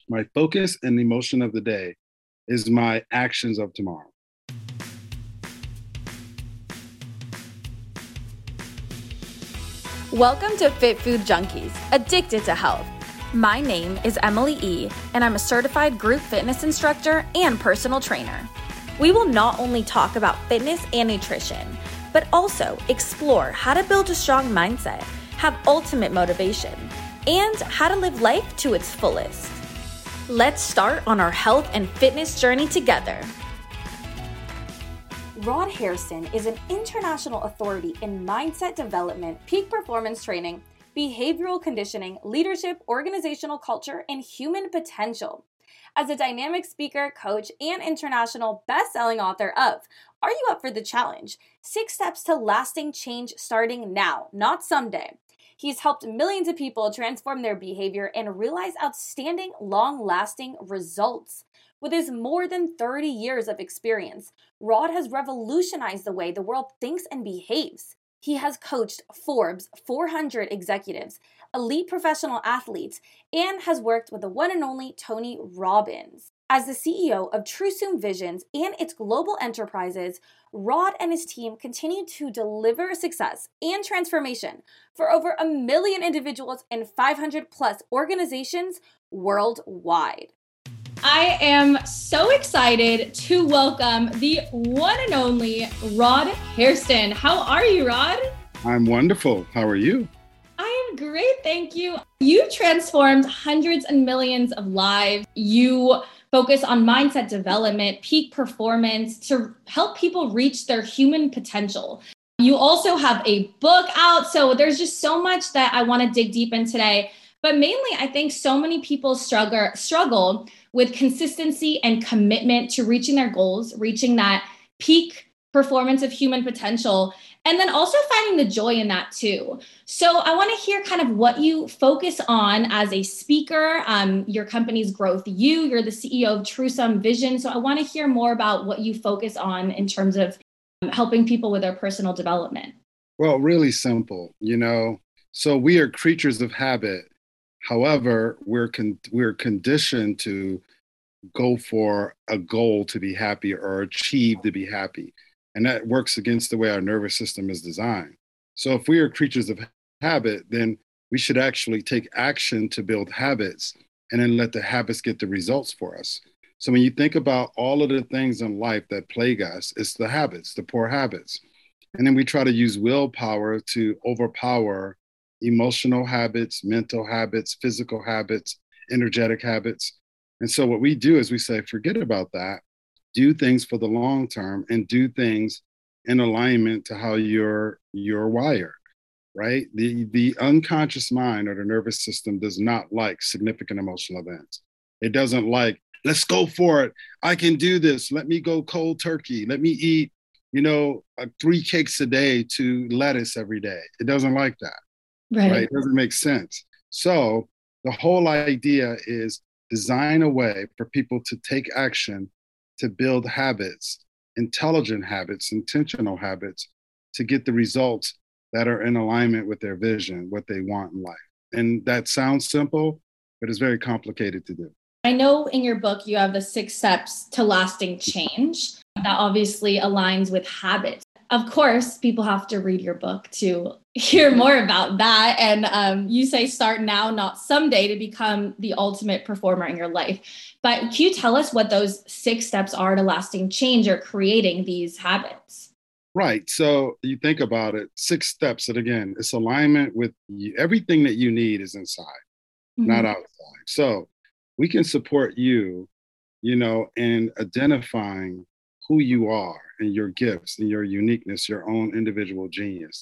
My focus and emotion of the day is my actions of tomorrow. Welcome to Fit Food Junkies, Addicted to Health. My name is Emily E., and I'm a certified group fitness instructor and personal trainer. We will not only talk about fitness and nutrition, but also explore how to build a strong mindset, have ultimate motivation, and how to live life to its fullest. Let's start on our health and fitness journey together. Rod Hairston is an international authority in mindset development, peak performance training, behavioral conditioning, leadership, organizational culture, and human potential. As a dynamic speaker, coach, and international best-selling author of Are You Up for the Challenge? 6 Steps to Lasting Change Starting Now, Not Someday. He's helped millions of people transform their behavior and realize outstanding, long-lasting results. With his more than 30 years of experience, Rod has revolutionized the way the world thinks and behaves. He has coached Forbes 400 executives, elite professional athletes, and has worked with the one and only Tony Robbins. As the CEO of TrueSoom Visions and its global enterprises, Rod and his team continue to deliver success and transformation for over 1 million individuals and 500 plus organizations worldwide. I am so excited to welcome the one and only Rod Hairston. How are you, Rod? I'm wonderful. How are you? I am great, thank you. You transformed hundreds and millions of lives. You focus on mindset development, peak performance to help people reach their human potential. You also have a book out, so there's just so much that I want to dig deep in today. But mainly, I think so many people struggle with consistency and commitment to reaching their goals, reaching that peak performance of human potential, and then also finding the joy in that too. So I want to hear kind of what you focus on as a speaker, your company's growth. You're the CEO of TrueSoom Vision. So I want to hear more about what you focus on in terms of helping people with their personal development. Well, really simple, So we are creatures of habit. However, we're conditioned to go for a goal to be happy or achieve to be happy. And that works against the way our nervous system is designed. So if we are creatures of habit, then we should actually take action to build habits and then let the habits get the results for us. So when you think about all of the things in life that plague us, it's the habits, the poor habits. And then we try to use willpower to overpower emotional habits, mental habits, physical habits, energetic habits. And so what we do is we say, forget about that, do things for the long term and do things in alignment to how you're wired, right? The unconscious mind or the nervous system does not like significant emotional events. It doesn't like, let's go for it. I can do this. Let me go cold turkey. Let me eat, 3 cakes a day to lettuce every day. It doesn't like that. Right? It doesn't make sense. So the whole idea is design a way for people to take action to build habits, intelligent habits, intentional habits, to get the results that are in alignment with their vision, what they want in life. And that sounds simple, but it's very complicated to do. I know in your book, you have the 6 steps to lasting change. That obviously aligns with habits. Of course, people have to read your book to hear more about that. And you say start now, not someday, to become the ultimate performer in your life. But can you tell us what those 6 steps are to lasting change or creating these habits? Right. So you think about it, 6 steps. And again, it's alignment with you. Everything that you need is inside, not outside. So we can support you, in identifying who you are and your gifts and your uniqueness, your own individual genius.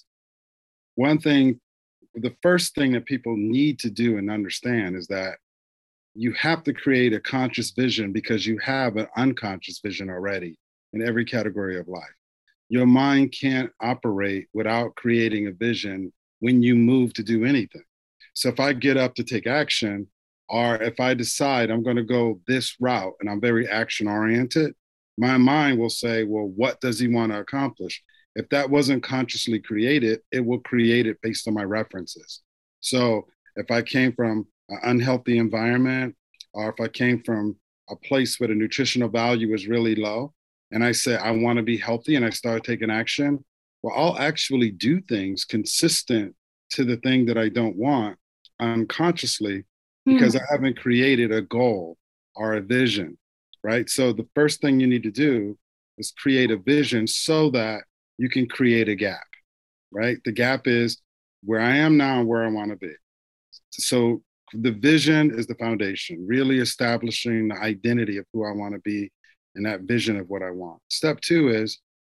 The first thing that people need to do and understand is that you have to create a conscious vision because you have an unconscious vision already in every category of life. Your mind can't operate without creating a vision when you move to do anything. So if I get up to take action, or if I decide I'm going to go this route and I'm very action oriented, my mind will say, well, what does he want to accomplish? If that wasn't consciously created, it will create it based on my references. So if I came from an unhealthy environment, or if I came from a place where the nutritional value is really low, and I say, I want to be healthy, and I start taking action, well, I'll actually do things consistent to the thing that I don't want unconsciously because I haven't created a goal or a vision, right? So the first thing you need to do is create a vision so that you can create a gap, right? The gap is where I am now and where I want to be. So the vision is the foundation, really establishing the identity of who I want to be and that vision of what I want. Step two is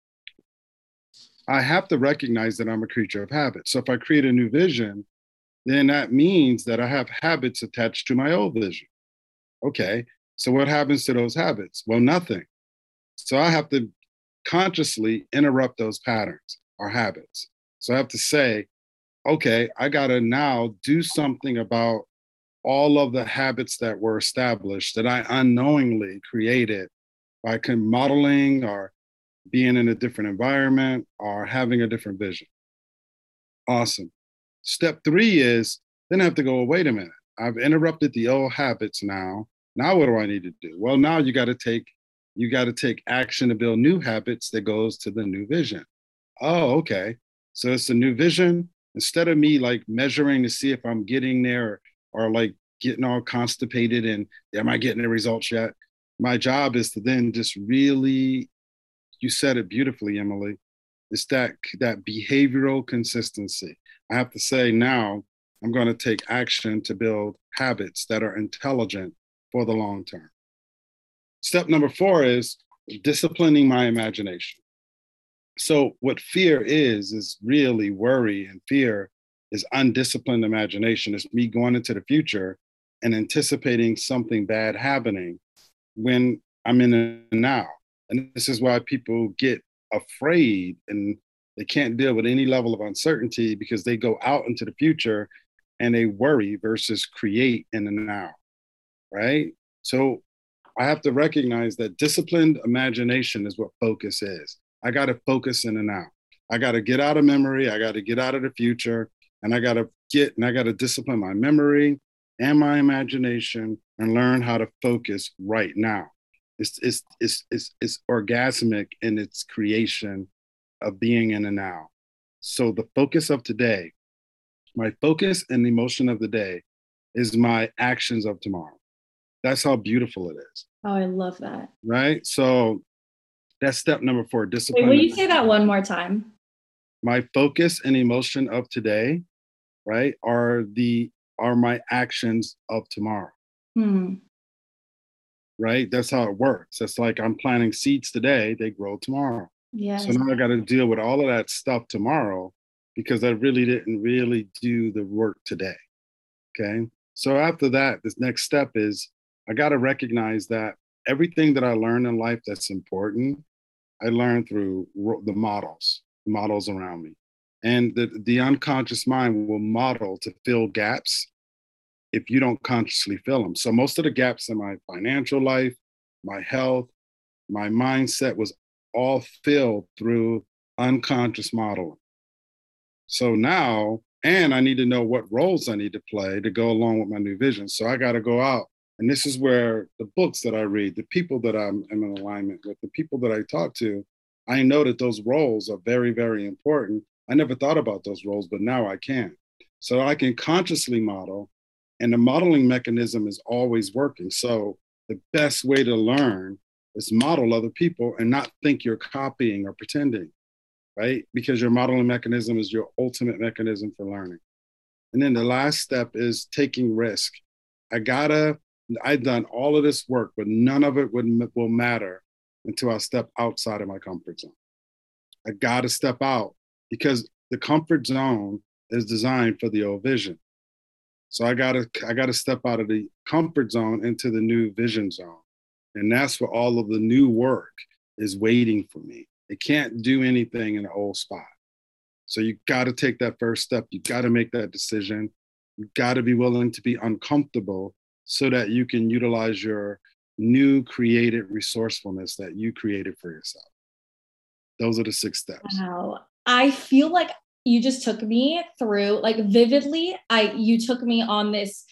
I have to recognize that I'm a creature of habit. So if I create a new vision, then that means that I have habits attached to my old vision. Okay, so what happens to those habits? Well, nothing. So I have to consciously interrupt those patterns or habits. So I have to say, okay, I got to now do something about all of the habits that were established that I unknowingly created by modeling or being in a different environment or having a different vision. Awesome. Step three is then I have to go, wait a minute. I've interrupted the old habits now. Now what do I need to do? Well, now you got to take action to build new habits that goes to the new vision. Oh, okay. So it's a new vision. Instead of me like measuring to see if I'm getting there or like getting all constipated and am I getting the results yet? My job is to then just really, you said it beautifully, Emily. It's that behavioral consistency. I have to say now I'm going to take action to build habits that are intelligent for the long term. Step number four is disciplining my imagination. So what fear is really worry, and fear is undisciplined imagination. It's me going into the future and anticipating something bad happening when I'm in the now. And this is why people get afraid and they can't deal with any level of uncertainty because they go out into the future and they worry versus create in the now, right? So I have to recognize that disciplined imagination is what focus is. I got to focus in the now. I got to get out of memory. I got to get out of the future. And I got to discipline my memory and my imagination and learn how to focus right now. It's orgasmic in its creation of being in the now. So the focus of today, my focus and the emotion of the day is my actions of tomorrow. That's how beautiful it is. Oh, I love that. Right? So that's step number four, discipline. Wait, will you say that one more time? My focus and emotion of today, right, are my actions of tomorrow. Right? That's how it works. That's like I'm planting seeds today, they grow tomorrow. Yes. So now I got to deal with all of that stuff tomorrow because I really didn't do the work today. Okay. So after that, this next step is I got to recognize that everything that I learned in life that's important, I learned through the models around me. And the unconscious mind will model to fill gaps if you don't consciously fill them. So most of the gaps in my financial life, my health, my mindset was all filled through unconscious modeling. So now, and I need to know what roles I need to play to go along with my new vision. So I got to go out. And this is where the books that I read, the people that I'm in alignment with, the people that I talk to, I know that those roles are very, very important. I never thought about those roles, but now I can. So I can consciously model, and the modeling mechanism is always working. So the best way to learn is model other people and not think you're copying or pretending, right? Because your modeling mechanism is your ultimate mechanism for learning. And then the last step is taking risk. I've done all of this work, but none of it will matter until I step outside of my comfort zone. I got to step out because the comfort zone is designed for the old vision. So I got to step out of the comfort zone into the new vision zone. And that's where all of the new work is waiting for me. It can't do anything in the old spot. So you got to take that first step. You got to make that decision. You got to be willing to be uncomfortable so that you can utilize your new created resourcefulness that you created for yourself. Those are the 6 steps. Wow. I feel like you just took me through, like vividly, you took me on this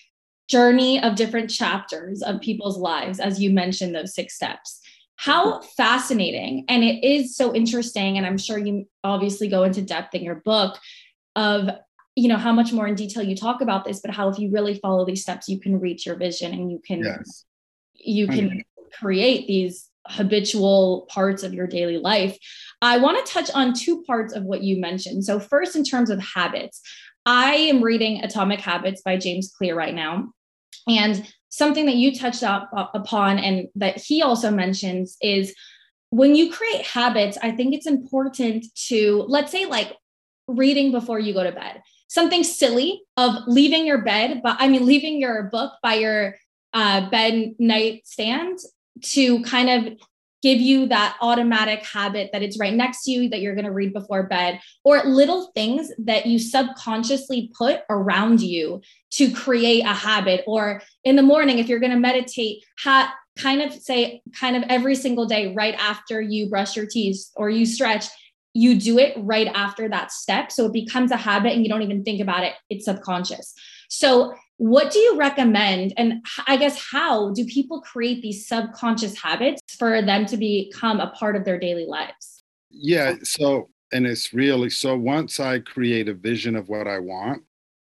journey of different chapters of people's lives, as you mentioned, those 6 steps. How fascinating. And it is so interesting. And I'm sure you obviously go into depth in your book of, you know, how much more in detail you talk about this, but how if you really follow these steps, you can reach your vision and you can, Yes. you can create these habitual parts of your daily life. I want to touch on 2 parts of what you mentioned. So first, in terms of habits, I am reading Atomic Habits by James Clear right now. And something that you touched upon and that he also mentions is when you create habits, I think it's important to, let's say, like reading before you go to bed, something silly of leaving your bed, but I mean, leaving your book by your bed nightstand to kind of give you that automatic habit that it's right next to you, that you're going to read before bed, or little things that you subconsciously put around you to create a habit. Or in the morning, if you're going to meditate, kind of every single day, right after you brush your teeth or you stretch, you do it right after that step. So it becomes a habit and you don't even think about it. It's subconscious. So what do you recommend? And I guess, how do people create these subconscious habits for them to become a part of their daily lives? Yeah. So, and it's really, so once I create a vision of what I want,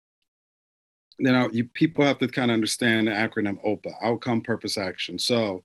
people have to kind of understand the acronym OPA, outcome, purpose, action. So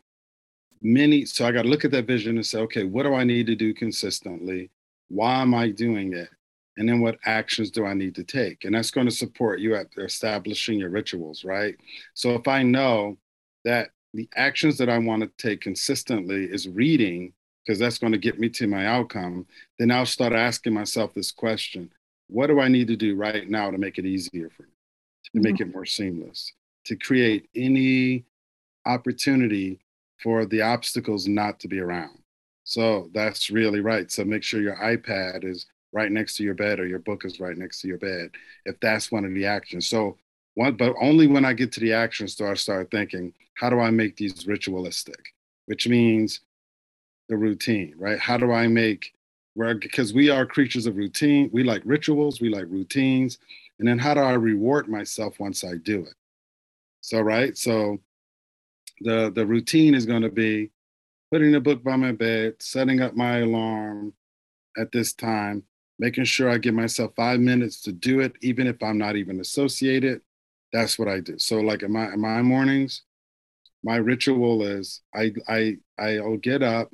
I got to look at that vision and say, okay, what do I need to do consistently? Why am I doing it? And then what actions do I need to take? And that's going to support you at establishing your rituals, right? So if I know that the actions that I want to take consistently is reading, because that's going to get me to my outcome, then I'll start asking myself this question: what do I need to do right now to make it easier for me, to make it more seamless, to create any opportunity for the obstacles not to be around? So that's really right. So make sure your iPad is right next to your bed or your book is right next to your bed, if that's one of the actions. But only when I get to the actions do I start thinking, how do I make these ritualistic? Which means the routine, right? How do I make, because we are creatures of routine. We like rituals, we like routines. And then how do I reward myself once I do it? So, right. So the routine is going to be putting the book by my bed, setting up my alarm at this time, making sure I give myself 5 minutes to do it, even if I'm not even associated. That's what I do. So, like in my mornings, my ritual is I'll get up,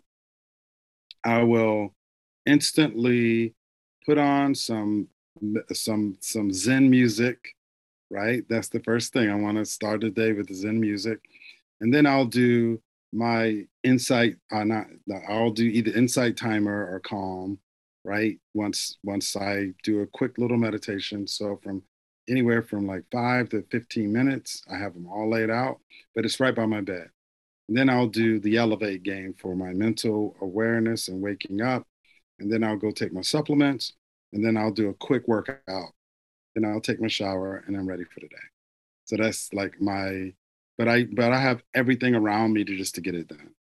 I will instantly put on some Zen music, right? That's the first thing. I want to start the day with the Zen music. And then I'll do my insight, not, I'll do either insight timer or calm, right? Once I do a quick little meditation. So from anywhere from like 5 to 15 minutes, I have them all laid out, but it's right by my bed. And then I'll do the elevate game for my mental awareness and waking up. And then I'll go take my supplements, and then I'll do a quick workout. Then I'll take my shower and I'm ready for the day. So that's like but I have everything around me to get it done.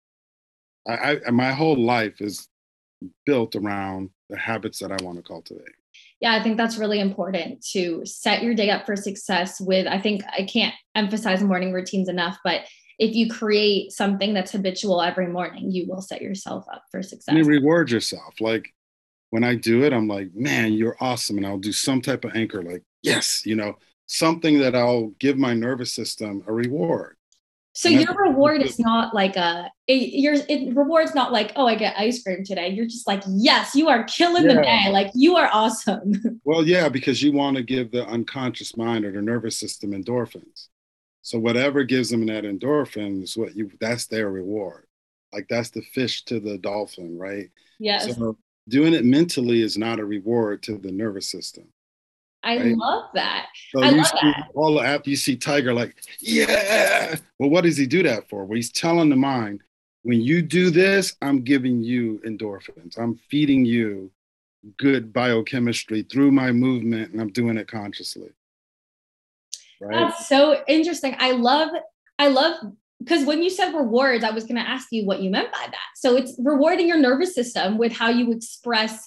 My whole life is built around the habits that I want to cultivate. Yeah, I think that's really important, to set your day up for success with, I think I can't emphasize morning routines enough, but if you create something that's habitual every morning, you will set yourself up for success. And you reward yourself. Like when I do it, I'm like, man, you're awesome. And I'll do some type of anchor, like, yes, something that I'll give my nervous system a reward. So your reward is not like reward's not like, oh, I get ice cream today. You're just like, yes, you are killing the day. Like, you are awesome. Well, yeah, because you want to give the unconscious mind or the nervous system endorphins. So whatever gives them that endorphin is that's their reward. Like that's the fish to the dolphin, right? Yes. So doing it mentally is not a reward to the nervous system. I love that. So after you see Tiger, like, yeah. Well, what does he do that for? Well, he's telling the mind, when you do this, I'm giving you endorphins. I'm feeding you good biochemistry through my movement, and I'm doing it consciously. Right? That's so interesting. I love, because when you said rewards, I was going to ask you what you meant by that. So it's rewarding your nervous system with how you express,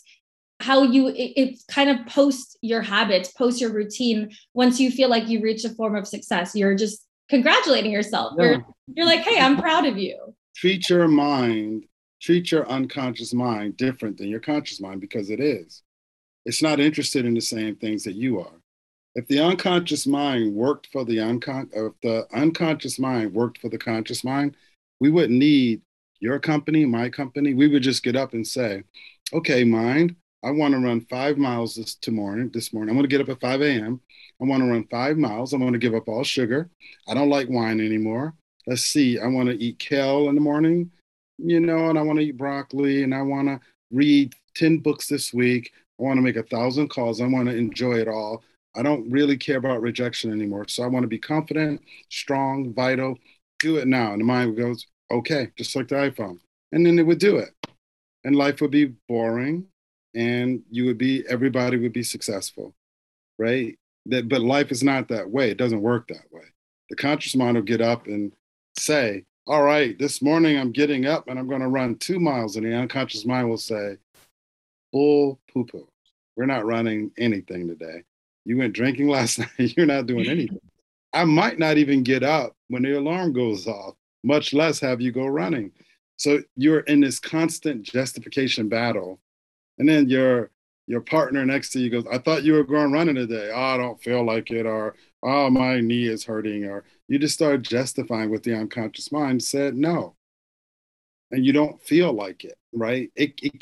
it kind of post your habits, post your routine. Once you feel like you reach a form of success, you're just congratulating yourself. Yeah. You're like, hey, I'm proud of you. Treat your mind, treat your unconscious mind different than your conscious mind, because it is. It's not interested in the same things that you are. If the unconscious mind worked for if the unconscious mind worked for the conscious mind, we wouldn't need your company, my company. We would just get up and say, okay, mind, I want to run 5 miles this morning. I'm going to get up at 5 a.m. I want to run 5 miles. I want to give up all sugar. I don't like wine anymore. Let's see. I want to eat kale in the morning, and I want to eat broccoli, and I want to read 10 books this week. I want to make 1,000 calls. I want to enjoy it all. I don't really care about rejection anymore. So I want to be confident, strong, vital. Do it now. And the mind goes, okay, just like the iPhone. And then it would do it. And life would be boring, and everybody would be successful, right? But life is not that way. It doesn't work that way. The conscious mind will get up and say, all right, this morning I'm getting up and I'm going to run 2 miles. And the unconscious mind will say, bull poo poo. We're not running anything today. You went drinking last night. You're not doing anything. I might not even get up when the alarm goes off, much less have you go running. So you're in this constant justification battle. And then your partner next to you goes, I thought you were going running today. Oh, I don't feel like it. Or, oh, my knee is hurting. Or you just start justifying what the unconscious mind said no. And you don't feel like it, right? It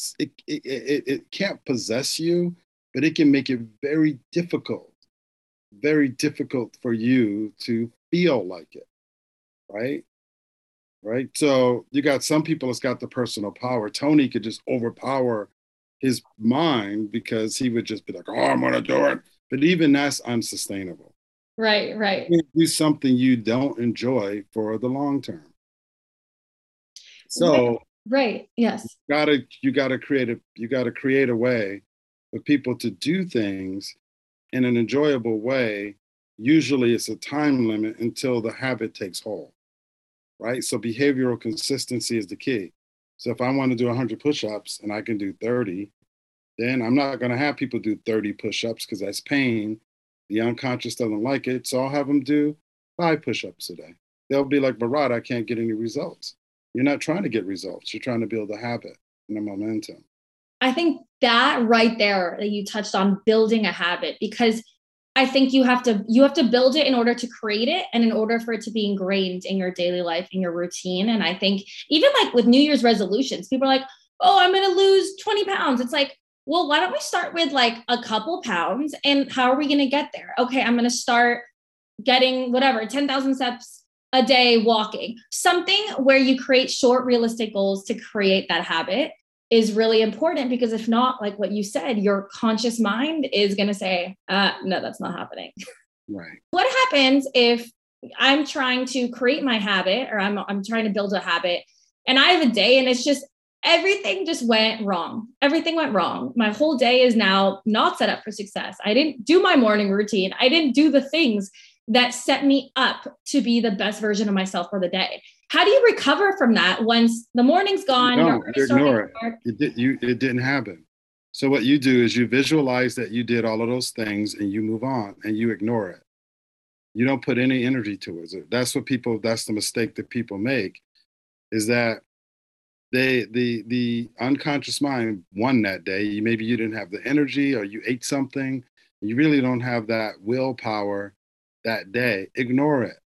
can't possess you, but it can make it very difficult for you to feel like it, right? Right. So you got some people that's got the personal power. Tony could just overpower his mind because he would just be like, oh, I'm going to do it. But even that's unsustainable. Right. You can't do something you don't enjoy for the long term. So right. Yes. You gotta create a way for people to do things in an enjoyable way. Usually it's a time limit until the habit takes hold, right? So behavioral consistency is the key. So if I want to do 100 push-ups and I can do 30, then I'm not going to have people do 30 push-ups because that's pain. The unconscious doesn't like it. So I'll have them do 5 push-ups a day. They'll be like, Bharat, I can't get any results. You're not trying to get results. You're trying to build a habit and a momentum. I think that right there that you touched on, building a habit, because I think you have to build it in order to create it, and in order for it to be ingrained in your daily life, in your routine. And I think even like with New Year's resolutions, people are like, oh, I'm going to lose 20 pounds. It's like, well, why don't we start with like a couple pounds, and how are we going to get there? Okay, I'm going to start getting 10,000 steps a day walking. Something where you create short, realistic goals to create that habit is really important, because if not, like what you said, your conscious mind is going to say, no, that's not happening. Right. What happens if I'm trying to create my habit, or I'm trying to build a habit, and I have a day and it's just everything just went wrong. Everything went wrong. My whole day is now not set up for success. I didn't do my morning routine. I didn't do the things that set me up to be the best version of myself for the day. How do you recover from that once the morning's gone? You ignore it. It didn't happen. So what you do is you visualize that you did all of those things and you move on and you ignore it. You don't put any energy towards it. That's the mistake that people make, is that the unconscious mind won that day. Maybe you didn't have the energy, or you ate something. You really don't have that willpower that day. Ignore it.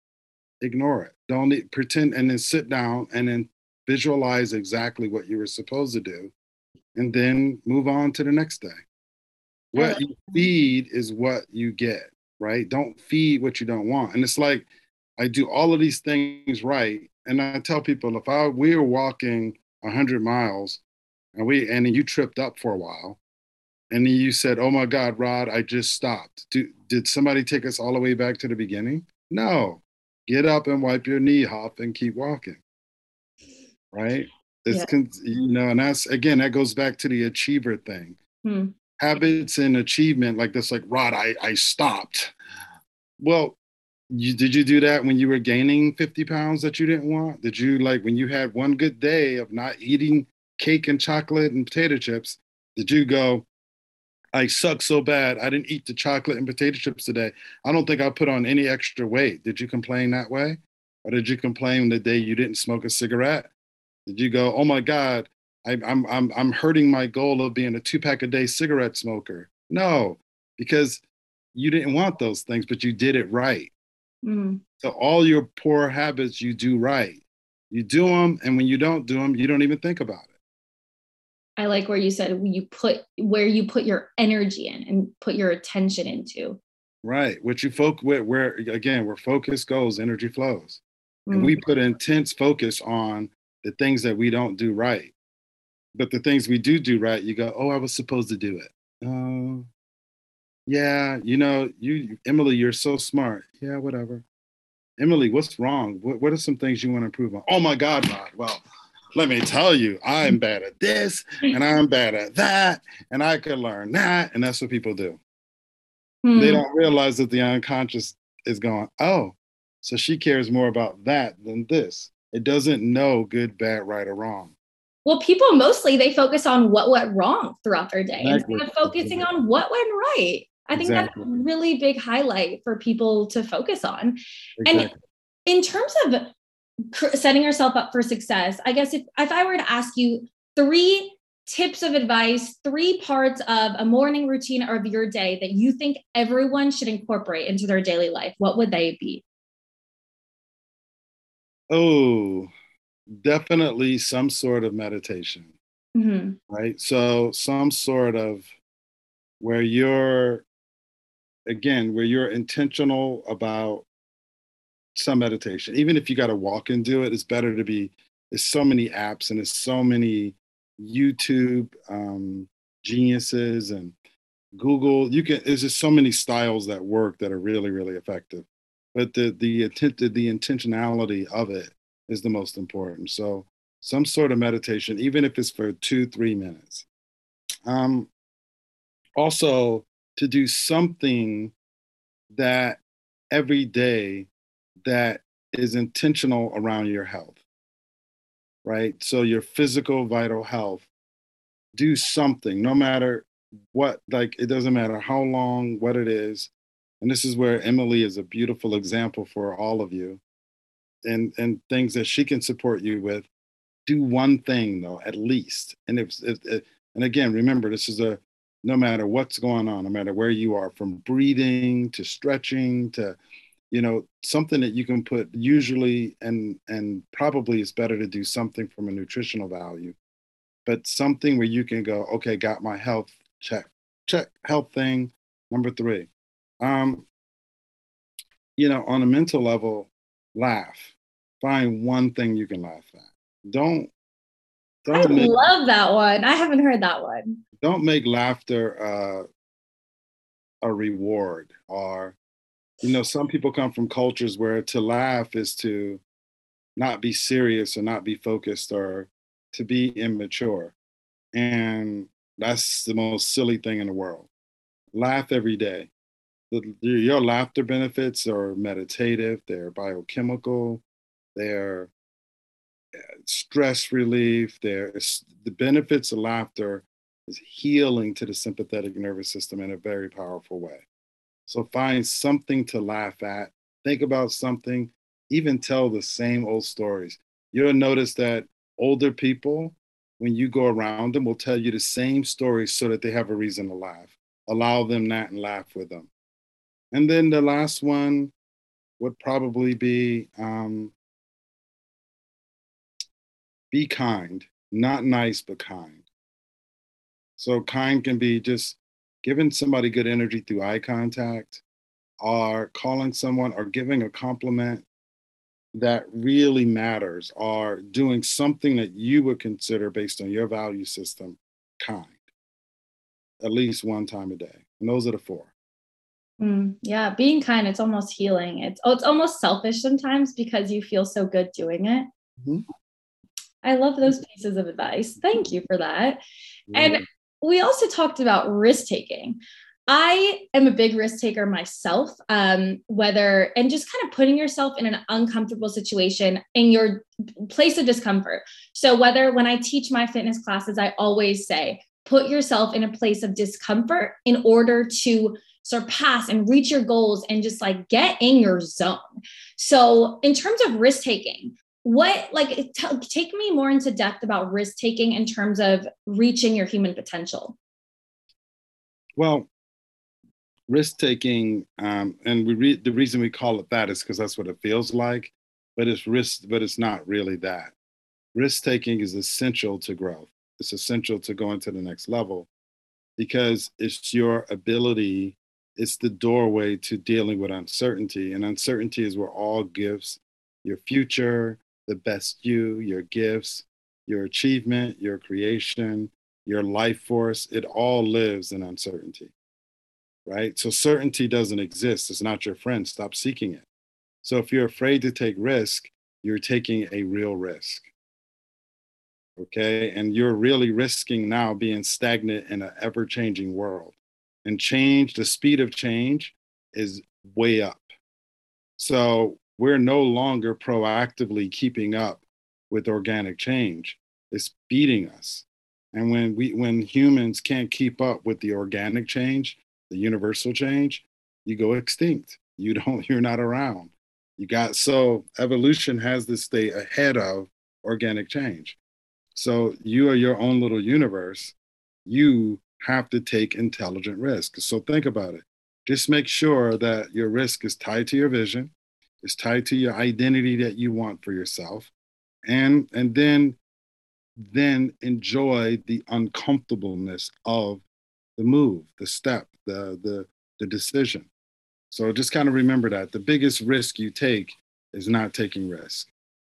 Don't pretend, and then sit down and then visualize exactly what you were supposed to do, and then move on to the next day. What you feed is what you get, right? Don't feed what you don't want. And it's like, I do all of these things right, and I tell people, if we were walking 100 miles and then you tripped up for a while, and then you said, oh my God, Rod, I just stopped. Did somebody take us all the way back to the beginning? No. Get up and wipe your knee off and keep walking. Right? And that's, again, that goes back to the achiever thing. Habits and achievement, like this, like, Rod, I stopped. Well, did you do that when you were gaining 50 pounds that you didn't want? Did you, like, when you had one good day of not eating cake and chocolate and potato chips, did you go, I suck so bad. I didn't eat the chocolate and potato chips today. I don't think I put on any extra weight. Did you complain that way? Or did you complain the day you didn't smoke a cigarette? Did you go, oh my God, I'm hurting my goal of being a 2 pack a day cigarette smoker? No, because you didn't want those things, but you did it right. Mm. So all your poor habits you do right. You do them, and when you don't do them, you don't even think about it. I like where you said where you put your energy in and put your attention into. Right. What you where again, where focus goes, energy flows. And Mm. we put intense focus on the things that we don't do right. But the things we do right, you go, oh, I was supposed to do it. Oh, yeah, Emily, you're so smart. Yeah, whatever. Emily, what's wrong? What are some things you want to improve on? Oh my God, Rod. Well, let me tell you, I'm bad at this and I'm bad at that, and I could learn that. And that's what people do. They Mm. don't realize that the unconscious is going, oh, so she cares more about that than this. It doesn't know good, bad, right, or wrong. Well, people mostly they focus on what went wrong throughout their day Exactly. instead of focusing on what went right. I think that's a Exactly. really big highlight for people to focus on. And Exactly. in terms of setting yourself up for success, I guess if I were to ask you 3 tips of advice, 3 parts of a morning routine or of your day that you think everyone should incorporate into their daily life, what would they be? Oh, definitely some sort of meditation, Mm-hmm. right? So some sort of where you're, again, where you're intentional about some meditation. Even if you got to walk and do it, it's better to be, there's so many apps and there's so many YouTube geniuses and Google. There's just so many styles that work that are really, really effective. But the intentionality of it is the most important. So some sort of meditation, even if it's for 2, 3 minutes. Um, Also, to do something that every day that is intentional around your health, right? So your physical, vital health, do something, no matter what, like it doesn't matter how long, what it is. And this is where Emily is a beautiful example for all of you and things that she can support you with. Do one thing though, at least. And and again, remember, this is a no matter what's going on, no matter where you are, from breathing to stretching to something that you can put usually, and probably it's better to do something from a nutritional value, but something where you can go, okay, got my health check health thing. Number 3, um on a mental level, laugh. Find one thing you can laugh at. don't I don't make love that one. I haven't heard that one. don't make laughter a reward. Or some people come from cultures where to laugh is to not be serious or not be focused or to be immature. And that's the most silly thing in the world. Laugh every day. Your laughter benefits are meditative, they're biochemical, they're stress relief, the benefits of laughter is healing to the sympathetic nervous system in a very powerful way. So find something to laugh at. Think about something, even tell the same old stories. You'll notice that older people, when you go around them, will tell you the same stories so that they have a reason to laugh. Allow them that and laugh with them. And then the last one would probably be kind, not nice, but kind. So kind can be just giving somebody good energy through eye contact, or calling someone, or giving a compliment that really matters, or doing something that you would consider based on your value system kind, at least one time a day. And those are the 4. Yeah, being kind, it's almost healing. It's almost selfish sometimes because you feel so good doing it. Mhm. I love those pieces of advice. Thank you for that. And Yeah. we also talked about risk taking. I am a big risk taker myself, whether and just kind of putting yourself in an uncomfortable situation in your place of discomfort. So whether when I teach my fitness classes, I always say, put yourself in a place of discomfort in order to surpass and reach your goals and just like get in your zone. So in terms of risk taking, what like take me more into depth about risk taking in terms of reaching your human potential. Well, risk taking, and the reason we call it that is because that's what it feels like, but it's risk, but it's not really that. Risk taking is essential to growth. It's essential to going to the next level because it's your ability, it's the doorway to dealing with uncertainty. And uncertainty is where all gifts, your future, the best you, your gifts, your achievement, your creation, your life force, it all lives in uncertainty, right? So certainty doesn't exist. It's not your friend. Stop seeking it. So if you're afraid to take risk, you're taking a real risk. Okay. And you're really risking now being stagnant in an ever changing world. And change, the speed of change is way up. So we're no longer proactively keeping up with organic change. It's beating us. And when humans can't keep up with the organic change, the universal change, you go extinct. You're not around. So evolution has to stay ahead of organic change. So you are your own little universe. You have to take intelligent risk. So think about it. Just make sure that your risk is tied to your vision, is tied to your identity that you want for yourself, and then enjoy the uncomfortableness of the move, the step, the decision. So just kind of remember that the biggest risk you take is not taking risk.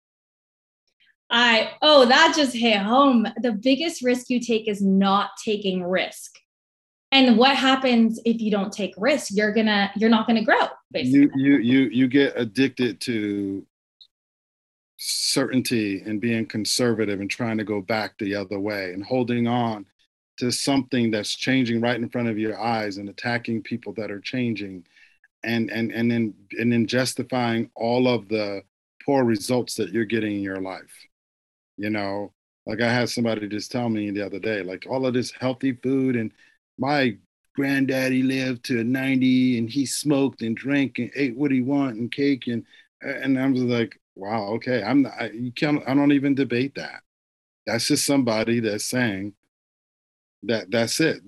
That just hit home. The biggest risk you take is not taking risk. And what happens if you don't take risk? You're not gonna grow, basically. You get addicted to certainty and being conservative and trying to go back the other way and holding on to something that's changing right in front of your eyes and attacking people that are changing and then justifying all of the poor results that you're getting in your life. You know, like I had somebody just tell me the other day, like all of this healthy food and my granddaddy lived to 90 and he smoked and drank and ate what he want and cake and I was like, wow, okay, I don't even debate that. That's just somebody that's saying that's it.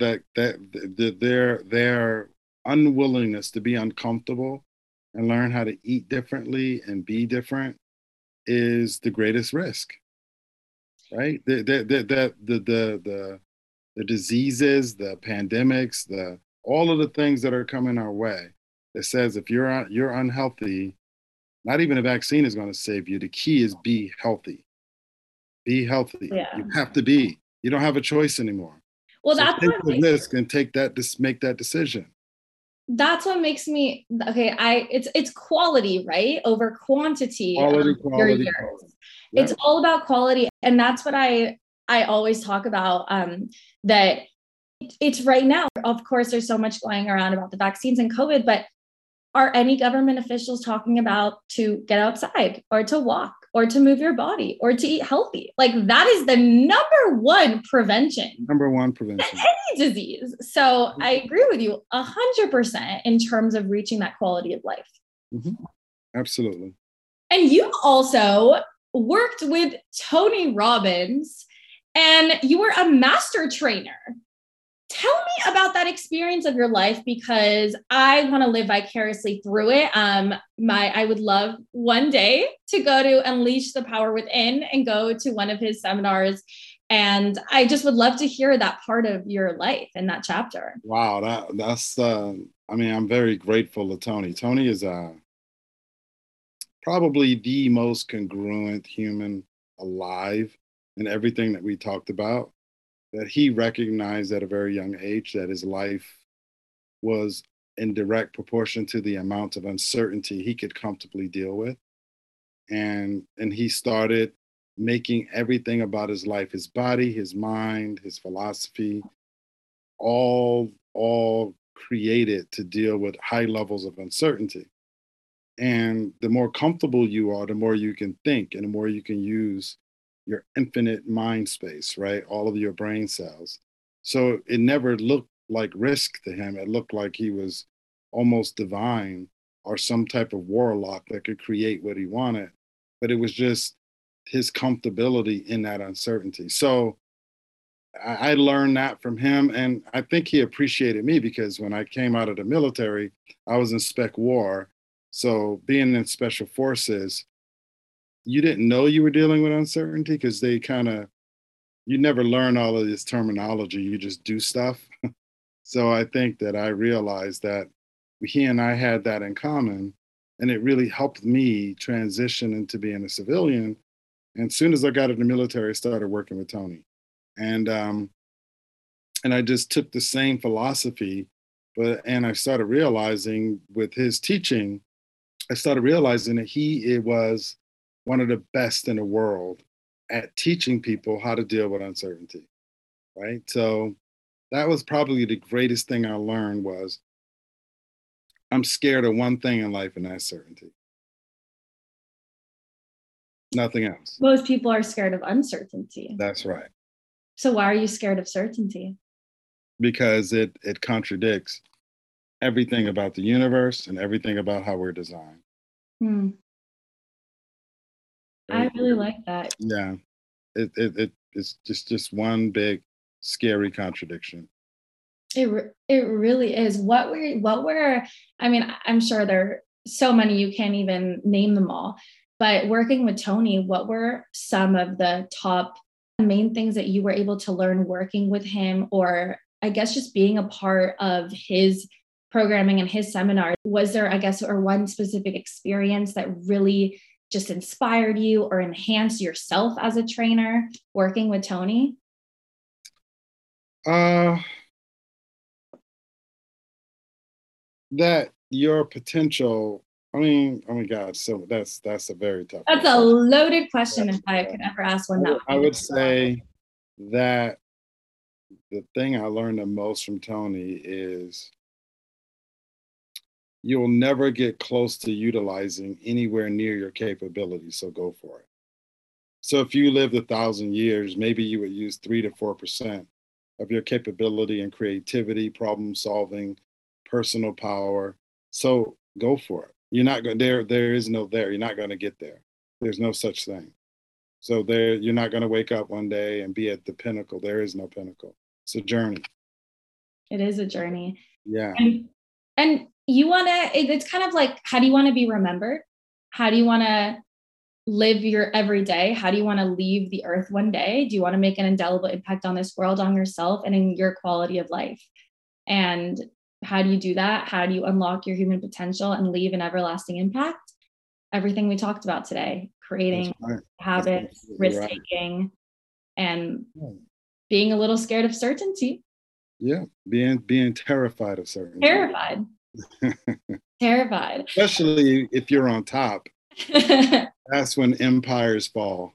Their unwillingness to be uncomfortable and learn how to eat differently and be different is the greatest risk, right? The diseases, the pandemics, the all of the things that are coming our way that says if you're unhealthy, not even a vaccine is going to save you. The key is be healthy. Be healthy. Yeah. You have to be. You don't have a choice anymore. Well, so that's take what the risk and make that decision. That's what makes me okay. It's quality, right? Over quantity. Quality. Yep. It's all about quality. And that's what I always talk about. That it's right now. Of course, there's so much going around about the vaccines and COVID, but are any government officials talking about to get outside or to walk or to move your body or to eat healthy? Like that is the number one prevention. Any disease. So I agree with you 100% in terms of reaching that quality of life. Mm-hmm. Absolutely. And you also worked with Tony Robbins and you were a master trainer. Tell me about that experience of your life because I want to live vicariously through it. I would love one day to go to Unleash the Power Within and go to one of his seminars. And I just would love to hear that part of your life in that chapter. Wow, that's I'm very grateful to Tony. Tony is probably the most congruent human alive in everything that we talked about. That he recognized at a very young age that his life was in direct proportion to the amount of uncertainty he could comfortably deal with. And he started making everything about his life, his body, his mind, his philosophy, all created to deal with high levels of uncertainty. And the more comfortable you are, the more you can think and the more you can use your infinite mind space, right? All of your brain cells. So it never looked like risk to him. It looked like he was almost divine or some type of warlock that could create what he wanted. But it was just his comfortability in that uncertainty. So I learned that from him. And I think he appreciated me because when I came out of the military, I was in spec war. So being in special forces, you didn't know you were dealing with uncertainty because they kind of, you never learn all of this terminology. You just do stuff. So I think that I realized that he and I had that in common, and it really helped me transition into being a civilian. And as soon as I got in the military, I started working with Tony, and I just took the same philosophy, and I started realizing with his teaching, I started realizing that he was one of the best in the world at teaching people how to deal with uncertainty. Right, so that was probably the greatest thing I learned was I'm scared of one thing in life, and that's certainty. Nothing else. Most people are scared of uncertainty. That's right. So why are you scared of certainty? Because it contradicts everything about the universe and everything about how we're designed. Hmm. I Right? really like that. Yeah. It's just one big scary contradiction. It really is. What were I mean, I'm sure there are so many you can't even name them all. But working with Tony, what were some of the top main things that you were able to learn working with him, or I guess just being a part of his programming and his seminar? Was there, I guess, or one specific experience that really just inspired you or enhanced yourself as a trainer working with Tony? Uh that your potential, I mean, oh my God, so that's a very tough That's one. a loaded question if I could ever ask one. That I would say that the thing I learned the most from Tony is you'll never get close to utilizing anywhere near your capability, so go for it. So if you lived 1,000 years, maybe you would use 3 to 4% of your capability and creativity, problem solving, personal power. So go for it. You're not going there. There is no there. You're not going to get there. There's no such thing. So there, you're not going to wake up one day and be at the pinnacle. There is no pinnacle. It's a journey. it is a journey. Yeah. And you want to, it's kind of like, how do you want to be remembered? How do you want to live your everyday? How do you want to leave the earth one day? Do you want to make an indelible impact on this world, on yourself, and in your quality of life? And how do you do that? How do you unlock your human potential and leave an everlasting impact? Everything we talked about today, creating Right. habits, risk taking, and being a little scared of certainty. Yeah, being terrified of certain. Terrified. Terrified. Especially if you're on top. That's when empires fall.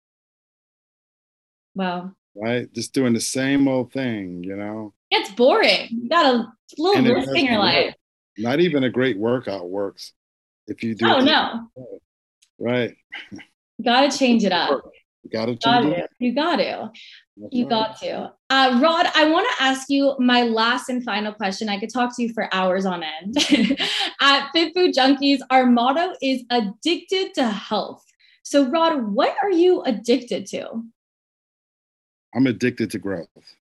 Wow. Right? Just doing the same old thing, you know? It's boring. You got a little risk in your life. Not even a great workout works if you do. Oh, no. Right. You got to change it up. You got to change it. You got to. You got to. Rod, I want to ask you my last and final question. I could talk to you for hours on end. At Fit Food Junkies, our motto is addicted to health. So, Rod, what are you addicted to? I'm addicted to growth.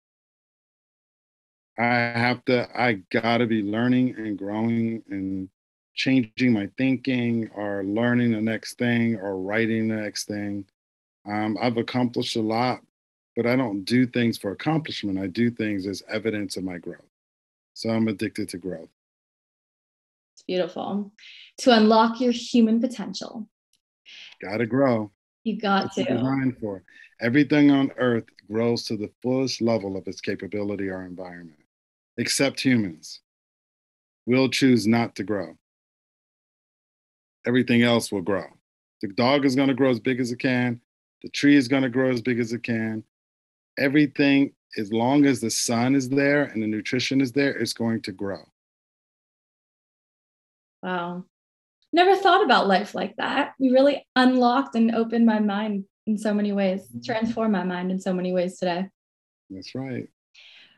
I gotta be learning and growing and changing my thinking or learning the next thing or writing the next thing. I've accomplished a lot, but I don't do things for accomplishment. I do things as evidence of my growth. So I'm addicted to growth. It's beautiful. To unlock your human potential. Gotta grow. You got to. Designed for. Everything on earth grows to the fullest level of its capability or environment, except humans. We'll choose not to grow. Everything else will grow. The dog is going to grow as big as it can. The tree is going to grow as big as it can. Everything, as long as the sun is there and the nutrition is there, it's going to grow. Wow. Never thought about life like that. You really unlocked and opened my mind in so many ways, transformed my mind in so many ways today. That's right.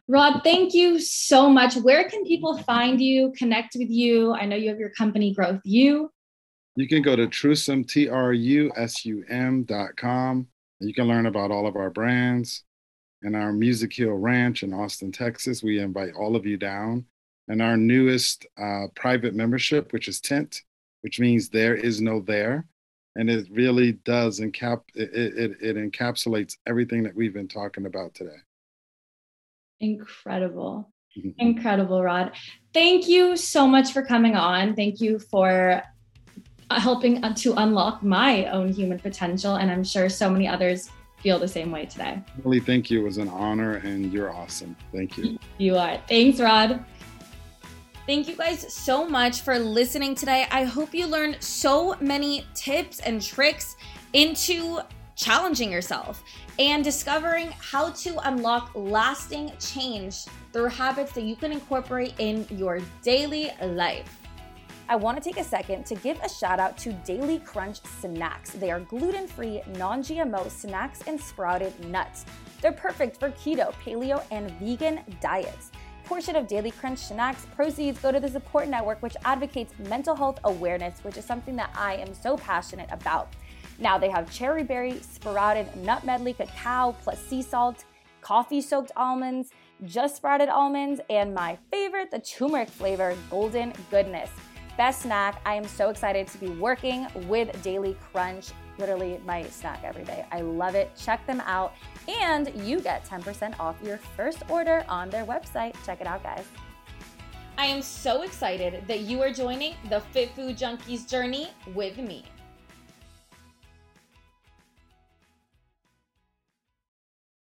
Rod, thank you so much. Where can people find you, connect with you? I know you have your company, Growth U. You can go to Trusum, TRUSUM.com. You can learn about all of our brands and our Music Hill Ranch in Austin, Texas. We invite all of you down. And our newest private membership, which is Tint, which means there is no there. And it really does it encapsulates everything that we've been talking about today. Incredible. Incredible, Rod. Thank you so much for coming on. Thank you for helping to unlock my own human potential. And I'm sure so many others feel the same way today. Really, thank you. It was an honor and you're awesome. Thank you. You are. Thanks, Rod. Thank you guys so much for listening today. I hope you learned so many tips and tricks into challenging yourself and discovering how to unlock lasting change through habits that you can incorporate in your daily life. I want to take a second to give a shout out to Daily Crunch Snacks. They are gluten-free, non-GMO snacks and sprouted nuts. They're perfect for keto, paleo, and vegan diets. Portion of Daily Crunch Snacks proceeds go to the support network, which advocates mental health awareness, which is something that I am so passionate about. Now they have cherry berry, sprouted nut medley cacao plus sea salt, coffee soaked almonds, just sprouted almonds, and my favorite, the turmeric flavor golden goodness. Best snack. I am so excited to be working with Daily Crunch. Literally my snack every day. I love it. Check them out. And you get 10% off your first order on their website. Check it out, guys. I am so excited that you are joining the Fit Food Junkies journey with me.